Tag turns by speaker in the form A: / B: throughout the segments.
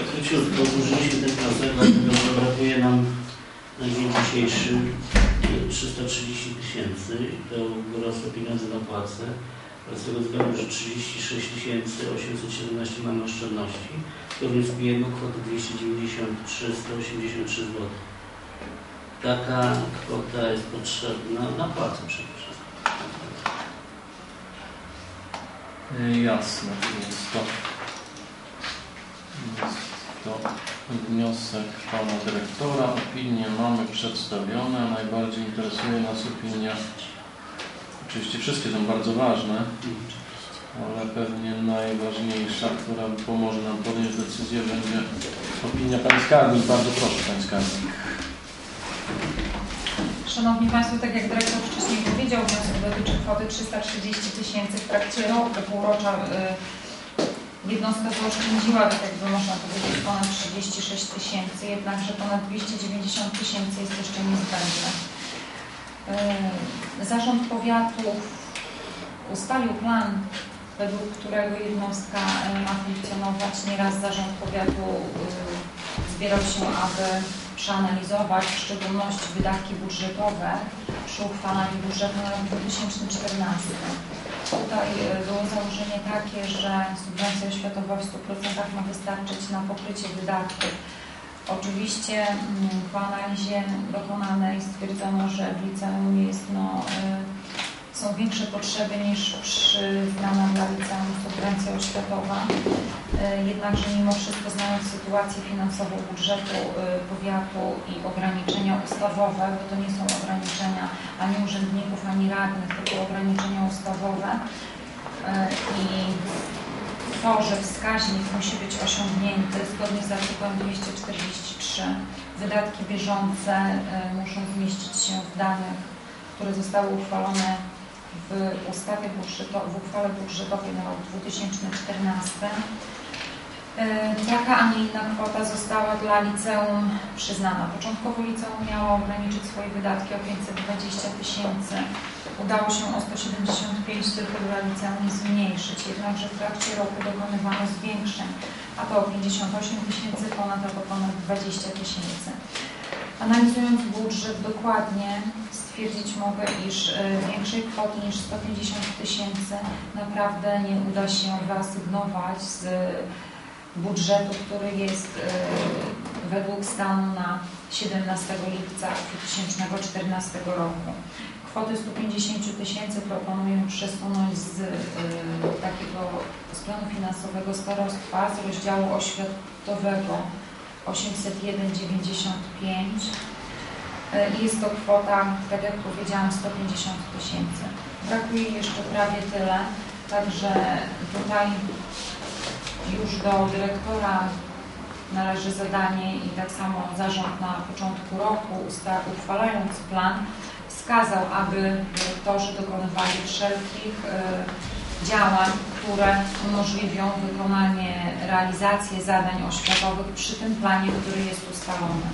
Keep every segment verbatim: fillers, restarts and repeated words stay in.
A: Króciutko, złożyliśmy ten wniosek, dlatego brakuje nam na dzień dzisiejszy trzysta trzydzieści tysięcy, to góra sto pieniędzy na płacę, ale z tego względu, że trzydzieści sześć tysięcy osiemset siedemnaście mamy oszczędności, to wnioskujemy kwotę dwieście dziewięćdziesiąt trzy tysiące sto osiemdziesiąt trzy złote. Taka kwota jest potrzebna na płacę przede wszystkim.
B: Jasne, jest to, jest to wniosek pana dyrektora. Opinie mamy przedstawione. Najbardziej interesuje nas opinia. Oczywiście wszystkie są bardzo ważne, ale pewnie najważniejsza, która pomoże nam podjąć decyzję, będzie opinia pani skarbnik. Bardzo proszę, pani skarbnik.
C: Szanowni Państwo, tak jak dyrektor wcześniej powiedział, wniosek dotyczy kwoty trzysta trzydzieści tysięcy. W trakcie roku, półrocza y, jednostka zaoszczędziła, tak jakby można powiedzieć, ponad trzydzieści sześć tysięcy, jednakże ponad dwieście dziewięćdziesiąt tysięcy jest jeszcze niezbędne. Y, Zarząd Powiatu ustalił plan, według którego jednostka ma funkcjonować. Nieraz Zarząd Powiatu y, zbierał się, aby przeanalizować w szczególności wydatki budżetowe przy uchwalaniu budżetu na rok dwa tysiące czternasty. Tutaj było założenie takie, że subwencja oświatowa w stu procentach ma wystarczyć na pokrycie wydatków. Oczywiście po analizie dokonanej stwierdzono, że w liceum jest, no, są większe potrzeby niż przyznana dla liceum subwencja oświatowa. Jednakże mimo wszystko, znając sytuację finansową budżetu powiatu i ograniczenia ustawowe, bo to nie są ograniczenia ani urzędników, ani radnych, tylko ograniczenia ustawowe i to, że wskaźnik musi być osiągnięty zgodnie z artykułem dwieście czterdzieści trzy, wydatki bieżące muszą zmieścić się w danych, które zostały uchwalone w ustawie budżetowej, w uchwale budżetowej na rok dwa tysiące czternasty. Taka, a nie inna kwota została dla liceum przyznana. Początkowo liceum miało ograniczyć swoje wydatki o pięćset dwadzieścia tysięcy. Udało się o sto siedemdziesiąt pięć tylko dla liceum zmniejszyć. Jednakże w trakcie roku dokonywano zwiększeń, a to o pięćdziesiąt osiem tysięcy ponad, albo ponad dwadzieścia tysięcy. Analizując budżet dokładnie, stwierdzić mogę, iż większej kwoty niż sto pięćdziesiąt tysięcy naprawdę nie uda się wyasygnować z budżetu, który jest według stanu na siedemnastego lipca dwa tysiące czternastego roku. Kwotę stu pięćdziesięciu tysięcy proponuję przesunąć z y, takiego z planu finansowego starostwa, z rozdziału oświatowego osiemset jeden dziewięćdziesiąt pięć. Y, jest to kwota, tak jak powiedziałam, sto pięćdziesiąt tysięcy. Brakuje jeszcze prawie tyle, także tutaj już do dyrektora należy zadanie i tak samo zarząd na początku roku, uchwalając plan, wskazał, aby dyrektorzy dokonywali wszelkich y, działań, które umożliwią wykonanie, realizację zadań oświatowych przy tym planie, który jest ustalony.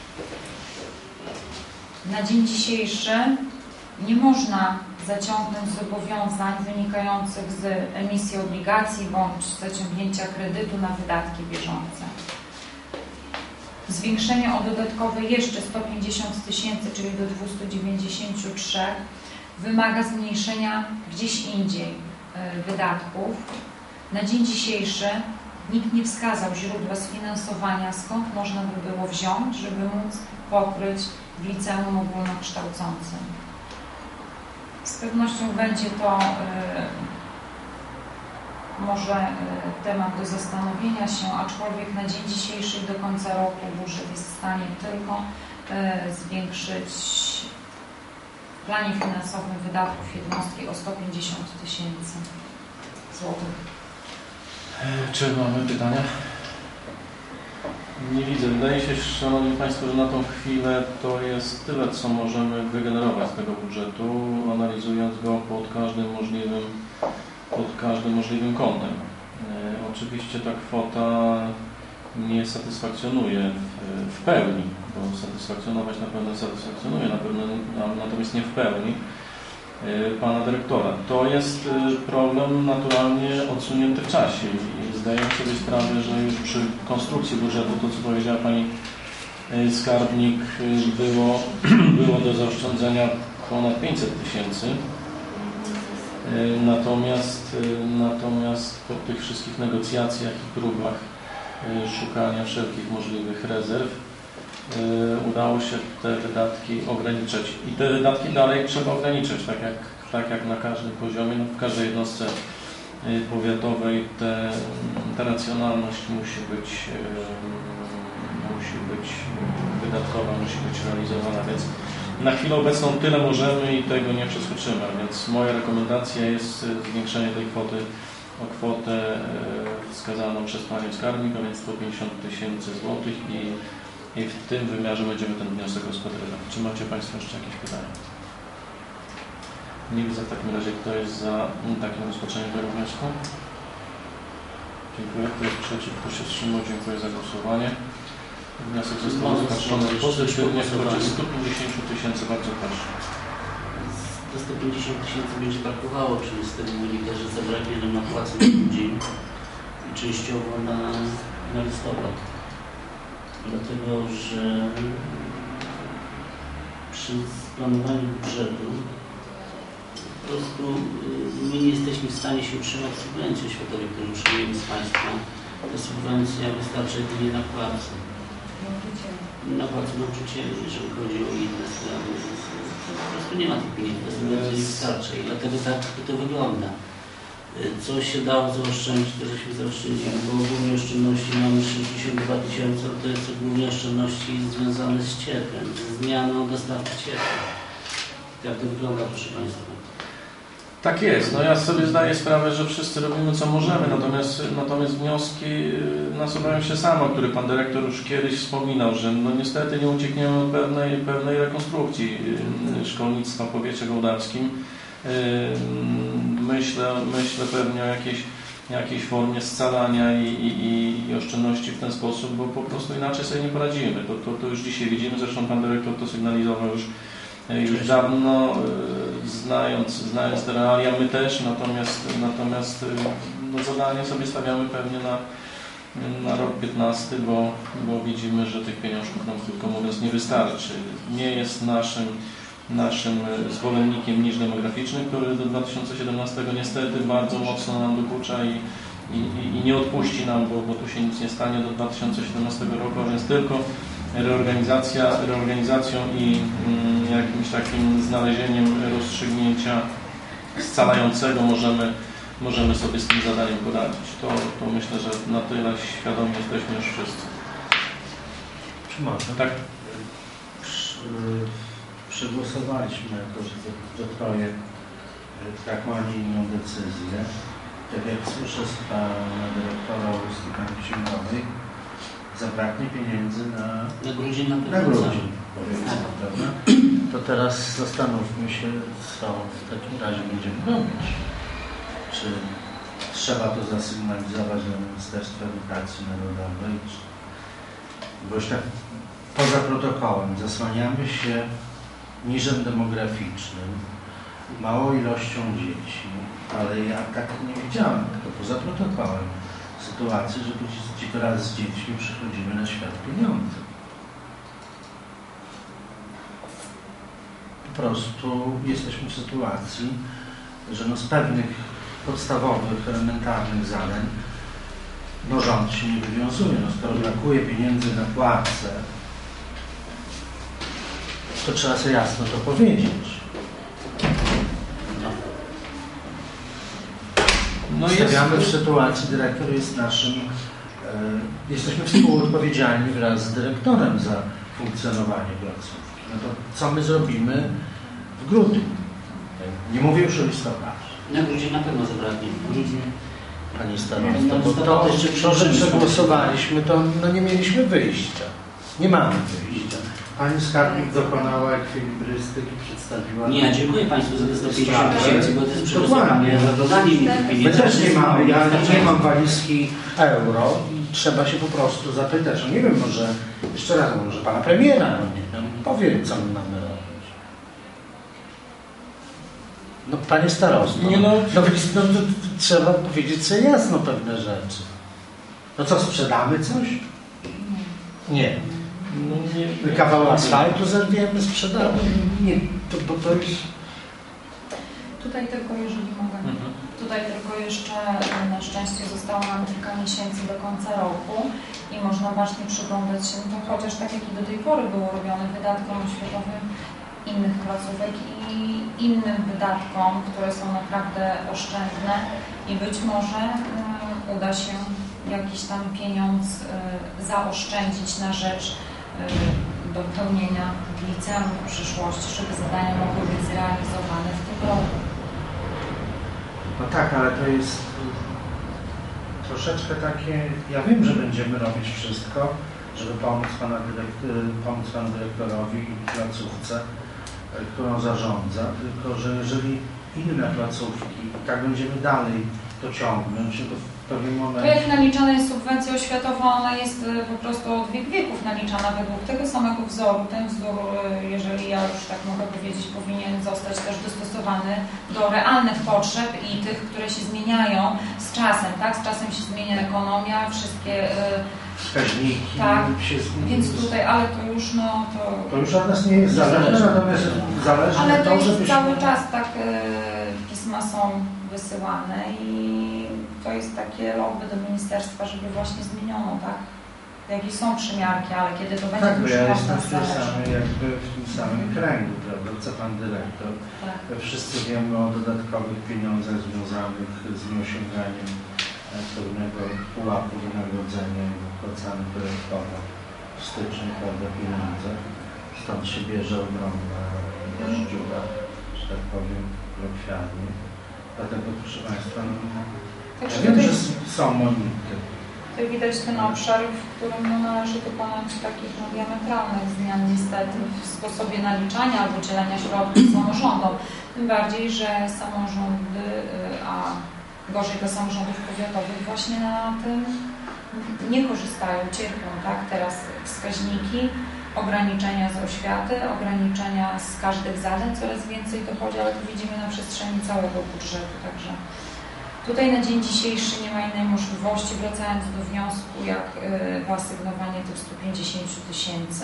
C: Na dzień dzisiejszy nie można zaciągnąć zobowiązań wynikających z emisji obligacji bądź zaciągnięcia kredytu na wydatki bieżące. Zwiększenie o dodatkowe jeszcze sto pięćdziesiąt tysięcy, czyli do dwustu dziewięćdziesięciu trzech, wymaga zmniejszenia gdzieś indziej wydatków. Na dzień dzisiejszy nikt nie wskazał źródła sfinansowania, skąd można by było wziąć, żeby móc pokryć w liceum ogólnokształcącym. Z pewnością będzie to y, może y, temat do zastanowienia się, aczkolwiek na dzień dzisiejszy i do końca roku budżet jest w stanie tylko y, zwiększyć w planie finansowym wydatków jednostki o sto pięćdziesiąt tysięcy złotych.
B: Czy mamy pytania? Nie widzę. Wydaje się, Szanowni Państwo, że na tą chwilę to jest tyle, co możemy wygenerować z tego budżetu, analizując go pod każdym możliwym, pod każdym możliwym kątem. E, oczywiście ta kwota nie satysfakcjonuje w, w pełni, bo satysfakcjonować na pewno satysfakcjonuje, na pewno, natomiast nie w pełni e, Pana Dyrektora. To jest e, problem naturalnie odsunięty w czasie i zdajemy sobie sprawę, że już przy konstrukcji budżetu, to co powiedziała Pani skarbnik, było, było do zaoszczędzenia ponad pięćset tysięcy. Natomiast, natomiast po tych wszystkich negocjacjach i próbach szukania wszelkich możliwych rezerw udało się te wydatki ograniczać. I te wydatki dalej trzeba ograniczać, tak jak, tak jak na każdym poziomie, no w każdej jednostce powiatowej te, ta racjonalność musi być, musi być wydatkowa, musi być realizowana, więc na chwilę obecną tyle możemy i tego nie przeskoczymy, więc moja rekomendacja jest zwiększenie tej kwoty o kwotę wskazaną przez Panią Skarbnik, a więc sto pięćdziesiąt tysięcy złotych i, i w tym wymiarze będziemy ten wniosek rozpatrywać. Czy macie Państwo jeszcze jakieś pytania? Nie widzę w takim razie, kto jest za takim rozpoczęciem tego wniosku. Dziękuję. Kto jest przeciw, kto się wstrzymał, dziękuję za głosowanie. Wniosek został rozpatrzony pozytywnie w kwocie sto pięćdziesiąt tysięcy. Bardzo proszę.
A: Do sto pięćdziesiąt tysięcy będzie brakowało, czyli z tego wynika, że zabraknie nam na płacę na grudzień i częściowo na, na listopad. Dlatego, że przy planowaniu budżetu po prostu my nie jesteśmy w stanie się utrzymać z subwencji oświatowej, którą przyjmujemy z państwa. Ta subwencja wystarcza jedynie na płacę. Na płacę nauczycieli, jeżeli chodzi o inne sprawy. Po prostu nie ma tych pieniędzy, ta subwencja nie wystarcza i dlatego tak to wygląda. Co się dało zaoszczędzić, to żeśmy zaoszczędzili, bo ogólnie oszczędności mamy sześćdziesiąt dwa tysiące, to jest ogólnie oszczędności związane z ciepłem, ze zmianą dostawcy ciepła. Jak to wygląda, proszę Państwa?
B: Tak jest. No ja sobie zdaję sprawę, że wszyscy robimy co możemy, natomiast, natomiast wnioski nasuwają się same, o których Pan Dyrektor już kiedyś wspominał, że no niestety nie uciekniemy od pewnej, pewnej rekonstrukcji szkolnictwa w powiecie gołdackim. Myślę, myślę pewnie o jakiejś, jakiejś formie scalania i, i, i oszczędności w ten sposób, bo po prostu inaczej sobie nie poradzimy. To, to, to już dzisiaj widzimy, zresztą Pan Dyrektor to sygnalizował już już dawno, znając, znając te realia, my też, natomiast, natomiast no, zadanie sobie stawiamy pewnie na, na rok piętnasty, bo, bo widzimy, że tych pieniążków nam, krótko mówiąc, nie wystarczy. Nie jest naszym, naszym zwolennikiem niż demograficzny, który do dwa tysiące siedemnastego niestety bardzo mocno nam dokucza i, i, i nie odpuści nam, bo, bo tu się nic nie stanie do dwa tysiące siedemnastego roku, a więc tylko reorganizacja, reorganizacją i mm, jakimś takim znalezieniem rozstrzygnięcia scalającego możemy, możemy sobie z tym zadaniem poradzić. To, to myślę, że na tyle świadomi jesteśmy już wszyscy.
D: Czy można?
B: Tak.
D: Przy, przegłosowaliśmy jako, że to, to projekt taką, a nie inną decyzję. Tak jak słyszę z Pana Dyrektora Ustki Pani Księgowej, zabraknie pieniędzy na,
A: na grudzień, na,
D: na grudzień, powiedzmy, prawda? To teraz zastanówmy się, co w takim razie będziemy robić. Czy trzeba to zasygnalizować do Ministerstwa Edukacji Narodowej, czy... bo już tak poza protokołem zasłaniamy się niżem demograficznym, małą ilością dzieci, ale ja tak nie widziałem, tylko poza protokołem sytuacji, że ci teraz z dziećmi przychodzimy na świat pieniądze. Po prostu jesteśmy w sytuacji, że no z pewnych podstawowych, elementarnych zadań no rząd się nie wywiązuje. No skoro brakuje pieniędzy na płace, to trzeba sobie jasno to powiedzieć. No stawiamy jest... w sytuacji, dyrektor jest naszym, e, jesteśmy współodpowiedzialni wraz z dyrektorem za funkcjonowanie placówki. No to co my zrobimy w grudniu? Nie mówię już o listopadzie.
A: Na grudzień na pewno zabraknie. Grudzień.
D: Pani starosta, bo to, to, że przegłosowaliśmy, to no nie mieliśmy wyjścia. Nie mamy wyjścia. Pani skarbnik dokonała ekwilibrystyki, przedstawiła...
A: Nie, dziękuję Państwu za te sto pięćdziesiąt tysięcy, bo to jest przegłosowanie za dodanie mi tych pieniędzy.
D: My też nie mamy, ja nie mam walizki euro i trzeba się po prostu zapytać. No nie wiem, może, jeszcze raz, może Pana premiera, no nie wiem, powie, co my mamy robić. No Panie starosto,
B: nie, no,
D: no, no, to trzeba powiedzieć sobie jasno pewne rzeczy. No co, sprzedamy coś? Nie.
B: No nie,
D: Kawał asfaltu zerwiemy, sprzedamy? Nie, to, bo to już...
C: Tutaj tylko, jeżeli mogę,
B: Mhm.
C: tutaj tylko jeszcze na szczęście zostało nam kilka miesięcy do końca roku i można bacznie przyglądać się, no to chociaż tak jak i do tej pory było robione wydatkom oświatowym innych placówek i innym wydatkom, które są naprawdę oszczędne i być może y, uda się jakiś tam pieniądz y, zaoszczędzić na rzecz y, dopełnienia liceum w przyszłości, żeby zadania mogły być zrealizowane w tym roku.
D: No tak, ale to jest troszeczkę takie, ja wiem, że będziemy robić wszystko, żeby pomóc, pana dyrekt, pomóc panu dyrektorowi i placówce, którą zarządza, tylko że jeżeli inne placówki, tak będziemy dalej to ciągnąć, to w pewnym
C: To
D: momencie...
C: jak naliczana jest subwencja oświatowa, ona jest y, po prostu od wiek wieków naliczana według tego samego wzoru. Ten wzór, y, jeżeli ja już tak mogę powiedzieć, powinien zostać też dostosowany do realnych potrzeb i tych, które się zmieniają z czasem, tak? Z czasem się zmienia ekonomia, wszystkie... Y,
D: wskaźniki
C: tak,
D: się zmienią.
C: więc tutaj, ale to już no to...
D: To już od nas nie jest zależne, natomiast zależy
C: Ale
D: to,
C: to jest
D: żebyśmy...
C: cały czas tak y, pisma są wysyłane i to jest takie lobby do ministerstwa, żeby właśnie zmieniono, tak? Jakie są przymiarki, ale kiedy to będzie,
D: Tak,
C: to
D: bo
C: już
D: ja
C: od
D: jestem
C: nas
D: w tym
C: zależy.
D: samym, jakby w tym samym kręgu, prawda, co pan dyrektor.
C: Tak.
D: Wszyscy wiemy o dodatkowych pieniądzach związanych z nieosiąganiem pewnego pułapu wynagrodzenia wypłacanych dyrektorom w styczniu, prawda, pieniądze. Stąd się bierze ogromna dziura, że tak powiem, kolokwialnie. Dlatego, proszę Państwa, no,
C: Także
D: ja wiem,
C: tutaj,
D: że są monity.
C: tutaj widać ten obszar, w którym no, należy dokonać takich no, diametralnych zmian niestety w sposobie naliczania albo dzielenia środków samorządom. Tym bardziej, że samorządy, a gorzej dla samorządów powiatowych właśnie na tym nie korzystają, cierpią, tak? Teraz wskaźniki, ograniczenia z oświaty, ograniczenia z każdych zadań, coraz więcej dochodzi, ale to widzimy na przestrzeni całego budżetu, także tutaj na dzień dzisiejszy nie ma innej możliwości, wracając do wniosku, jak y, wyasygnowanie tych stu pięćdziesięciu tysięcy.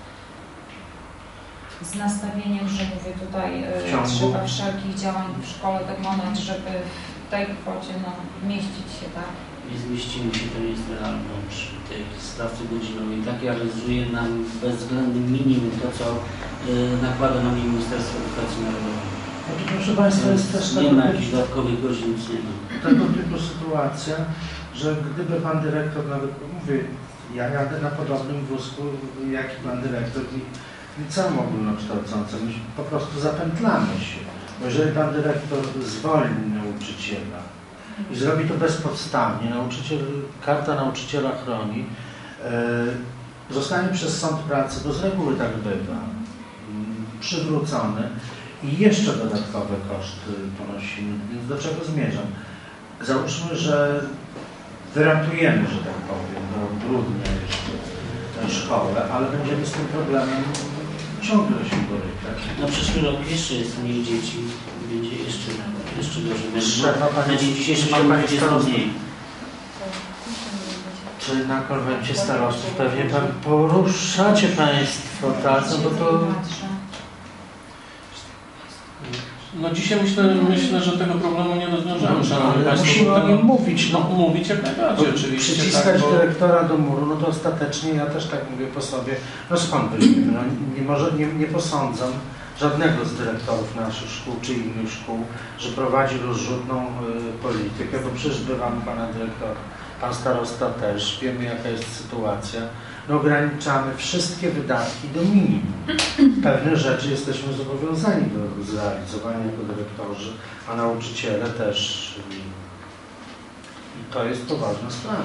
C: Z nastawieniem, że mówię tutaj y, trzeba wszelkich działań w szkole dokonać, żeby w tej kwocie no, mieścić się, tak?
A: Nie zmieścimy się, to nie jest realne przy tej stawce godzinowej. Tak realizuje nam bezwzględnym minimum to, co y, nakłada na Ministerstwo Edukacji Narodowej.
D: Znaczy, proszę Państwa, jest też
A: nie ma jakichś dodatkowych godzin, nic nie ma.
D: Tego typu sytuacja, że gdyby pan dyrektor, nawet mówię, ja jadę na podobnym wózku jak i pan dyrektor i liceum ogólnokształcące, my po prostu zapętlamy się. Bo jeżeli pan dyrektor zwolni nauczyciela i zrobi to bezpodstawnie, nauczyciel, karta nauczyciela chroni, yy, zostanie przez sąd pracy, bo z reguły tak bywa, yy, przywrócony i jeszcze dodatkowe koszty ponosimy. Więc do czego zmierzam? Załóżmy, że wyratujemy, że tak powiem, do grudnia jeszcze szkołę, ale będziemy z tym problemem ciągle się borykać.
A: Na przyszły rok jeszcze jest mniej dzieci, będzie jeszcze, jeszcze gorzej.
D: Trzeba pani,
A: na dzień dzisiejszy
D: pani
A: mamy dwadzieścia
D: starostów.
A: mniej.
D: Czy na konwencie starostów pewnie pan poruszacie Państwo, tak? No bo to...
B: No dzisiaj myślę, myślę, że tego problemu nie rozwiążemy, szanowni
D: ale
B: Państwo.
D: musimy o
B: tego,
D: nim mówić.
B: No,
D: No,
B: mówić jak najbardziej, oczywiście.
D: Przyciskać
B: tak, bo...
D: dyrektora do muru, no to ostatecznie ja też tak mówię po sobie, no skąd weźmiemy? No, nie, może, nie, nie posądzam żadnego z dyrektorów naszych szkół czy innych szkół, że prowadzi rozrzutną y, politykę, bo przecież bywam pana dyrektora, pan starosta też, wiemy jaka jest sytuacja. No, ograniczamy wszystkie wydatki do minimum. Pewne rzeczy jesteśmy zobowiązani do zrealizowania jako dyrektorzy, a nauczyciele też. I to jest poważna sprawa.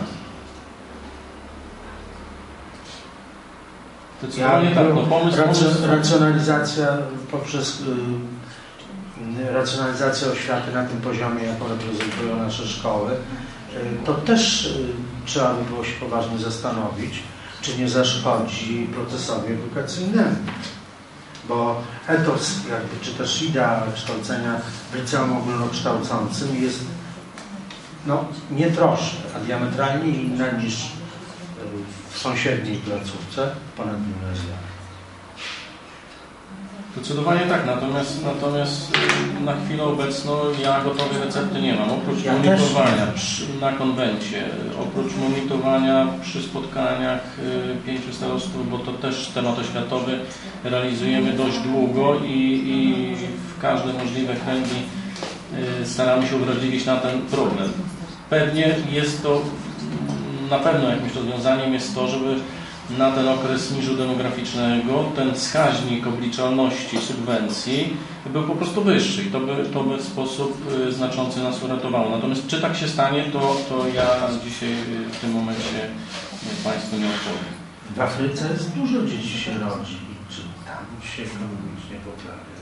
B: Zdecydowanie
D: Ja,
B: tak, no pomysł,
D: racjon,
B: pomysł...
D: racjonalizacja poprzez y, racjonalizacja oświaty na tym poziomie, jaką reprezentują nasze szkoły, y, to też y, trzeba by było się poważnie zastanowić, czy nie zaszkodzi procesowi edukacyjnemu. Bo etos, jakby, czy też idea kształcenia w liceum ogólnokształcącym jest no, nie troszkę, a diametralnie inna niż w sąsiedniej placówce, ponad milion złotych.
B: Zdecydowanie tak, natomiast, natomiast na chwilę obecną ja gotowej recepty nie mam. Oprócz
D: Ja
B: monitorowania przy, na konwencie, oprócz monitorowania przy spotkaniach y, pięciu starostów, bo to też temat oświatowy realizujemy dość długo i, i w każde możliwe kręgi y, staramy się uwrażliwić na ten problem. Pewnie jest to, na pewno jakimś rozwiązaniem jest to, żeby na ten okres niżu demograficznego ten wskaźnik obliczalności subwencji był po prostu wyższy i to by, to by w sposób znaczący nas uratowało. Natomiast czy tak się stanie, to, to ja dzisiaj w tym momencie Państwu nie odpowiem.
D: W Afryce jest dużo dzieci się rodzi i czy tam się ekonomicznie poprawia?